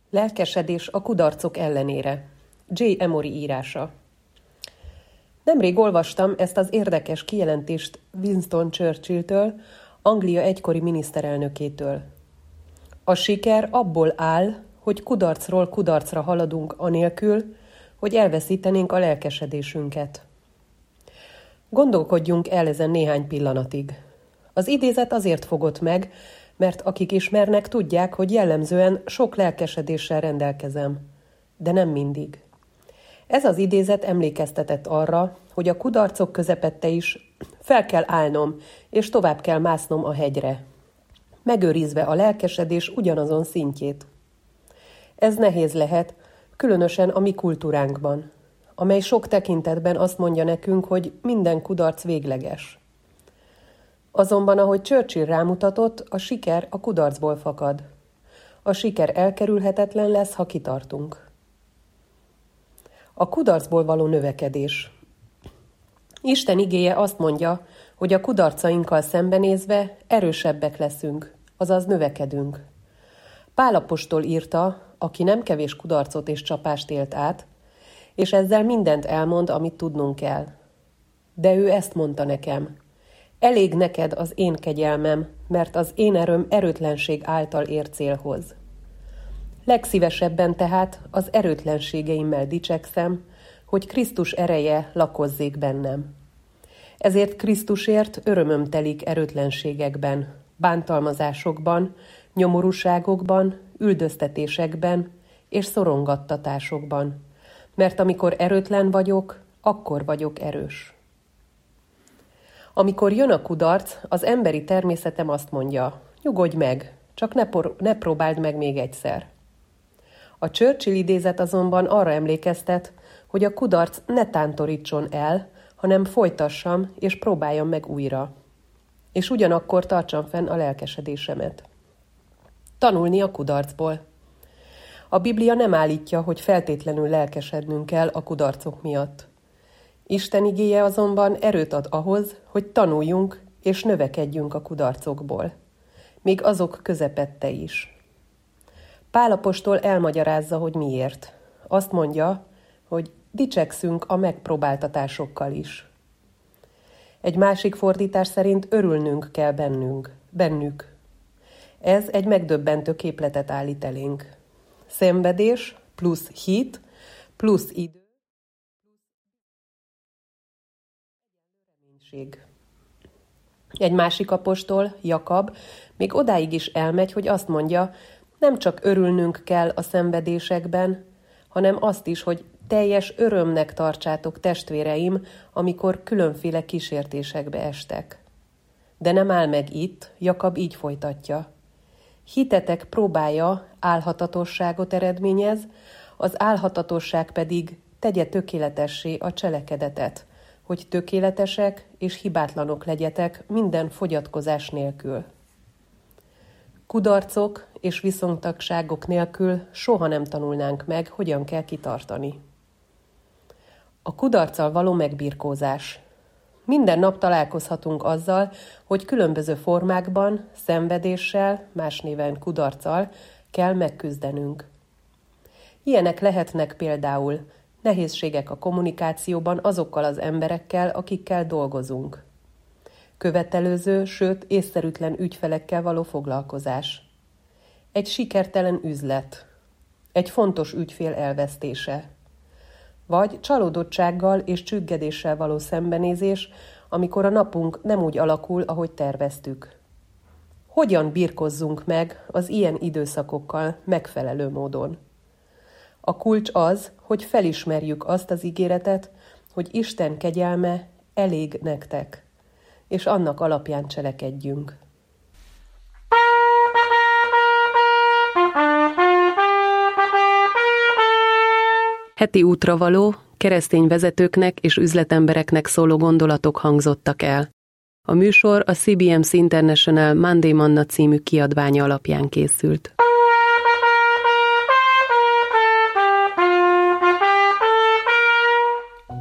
Lelkesedés a kudarcok ellenére. J. Emory írása. Nemrég olvastam ezt az érdekes kijelentést Winston Churchilltől, Anglia egykori miniszterelnökétől. A siker abból áll, hogy kudarcról kudarcra haladunk anélkül, hogy elveszítenénk a lelkesedésünket. Gondolkodjunk el ezen néhány pillanatig. Az idézet azért fogott meg, mert akik ismernek, tudják, hogy jellemzően sok lelkesedéssel rendelkezem, de nem mindig. Ez az idézet emlékeztetett arra, hogy a kudarcok közepette is fel kell állnom, és tovább kell másznom a hegyre, megőrizve a lelkesedés ugyanazon szintjét. Ez nehéz lehet, különösen a mi kultúránkban, amely sok tekintetben azt mondja nekünk, hogy minden kudarc végleges. Azonban, ahogy Churchill rámutatott, a siker a kudarcból fakad. A siker elkerülhetetlen lesz, ha kitartunk. A kudarcból való növekedés. Isten igéje azt mondja, hogy a kudarcainkkal szembenézve erősebbek leszünk, azaz növekedünk. Pál apostol írta, aki nem kevés kudarcot és csapást élt át, és ezzel mindent elmond, amit tudnunk kell. De ő ezt mondta nekem: elég neked az én kegyelmem, mert az én erőm erőtlenség által ér célhoz. Legszívesebben tehát az erőtlenségeimmel dicsekszem, hogy Krisztus ereje lakozzék bennem. Ezért Krisztusért örömöm telik erőtlenségekben, bántalmazásokban, nyomorúságokban, üldöztetésekben és szorongattatásokban, mert amikor erőtlen vagyok, akkor vagyok erős. Amikor jön a kudarc, az emberi természetem azt mondja: nyugodj meg, csak ne próbáld meg még egyszer. A Churchill idézet azonban arra emlékeztet, hogy a kudarc ne tántorítson el, hanem folytassam és próbáljam meg újra. És ugyanakkor tartsam fenn a lelkesedésemet. Tanulni a kudarcból. A Biblia nem állítja, hogy feltétlenül lelkesednünk kell a kudarcok miatt. Isten igéje azonban erőt ad ahhoz, hogy tanuljunk és növekedjünk a kudarcokból, még azok közepette is. Pál apostol elmagyarázza, hogy miért. Azt mondja, hogy dicsekszünk a megpróbáltatásokkal is. Egy másik fordítás szerint örülnünk kell bennük. Ez egy megdöbbentő képletet állít elénk. Szenvedés plusz hit plusz idő reménység. Egy másik apostol, Jakab, még odáig is elmegy, hogy azt mondja, nem csak örülnünk kell a szenvedésekben, hanem azt is, hogy teljes örömnek tartsátok, testvéreim, amikor különféle kísértésekbe estek. De nem áll meg itt, Jakab így folytatja. Hitetek próbája álhatatosságot eredményez, az álhatatosság pedig tegye tökéletessé a cselekedetet, hogy tökéletesek és hibátlanok legyetek minden fogyatkozás nélkül. Kudarcok és viszontagságok nélkül soha nem tanulnánk meg, hogyan kell kitartani. A kudarccal való megbirkózás. Minden nap találkozhatunk azzal, hogy különböző formákban, szenvedéssel, más néven kudarccal kell megküzdenünk. Ilyenek lehetnek például nehézségek a kommunikációban azokkal az emberekkel, akikkel dolgozunk. Követelőző, sőt észszerűtlen ügyfelekkel való foglalkozás. Egy sikertelen üzlet. Egy fontos ügyfél elvesztése. Vagy csalódottsággal és csüggedéssel való szembenézés, amikor a napunk nem úgy alakul, ahogy terveztük. Hogyan birkozzunk meg az ilyen időszakokkal megfelelő módon? A kulcs az, hogy felismerjük azt az ígéretet, hogy Isten kegyelme elég nektek, és annak alapján cselekedjünk. Heti útravaló, keresztény vezetőknek és üzletembereknek szóló gondolatok hangzottak el. A műsor a CBMC International Monday Manna című kiadványa alapján készült.